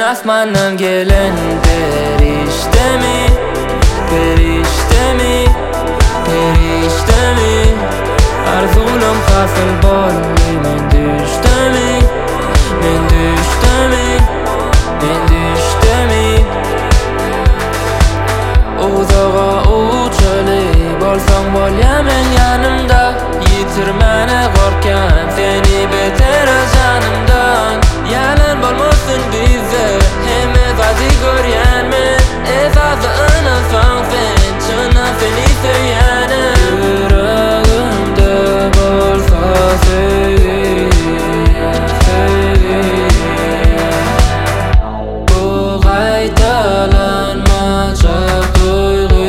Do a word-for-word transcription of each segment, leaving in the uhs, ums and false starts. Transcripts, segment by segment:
asmandan gelen perişte mi? Perişte mi? Perişte mi? Arzulum hasıl bolli men düşte mi? Men düşte mi? Men düşte mi? Uzağa uçali bolsang bolya men yanımda, yitirmene korkan seni beter canımdan. Yalan bolmasın bize hemez acı göryen men, esası ınısan sen çına seni söylenim. Yüreğimde bolsa sevgi, sevgi, bu qaytalanmacak duygu.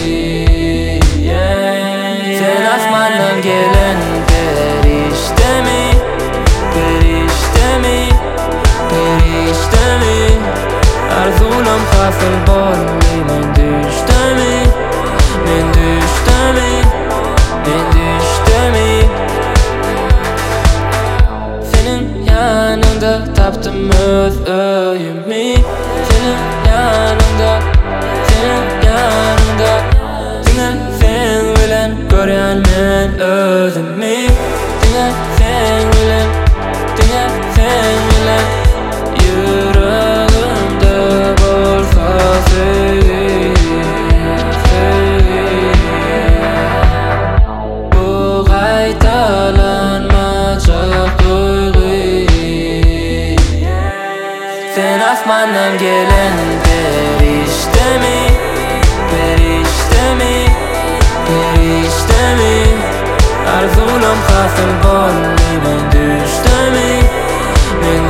Sen asmandan gelen perişte mi? Perişte mi? Perişte mi? Arzulum hasıl bolli men düşte mi? Men düşte mi? Men düşte mi? Senin yanında taptım öz öyümü. Senin yanında, senin yanında, Dine sen bilen görýän men özümü. Dine sen bilen, dine sen bilen, yüreğimde bolsa sevgi, sevgi, bu qaytalanmacak duygu. Sen asmandan gelen perişte mi? Perişte mi? Perişte mi? Arzulum hasıl bolli men düşte mi? Men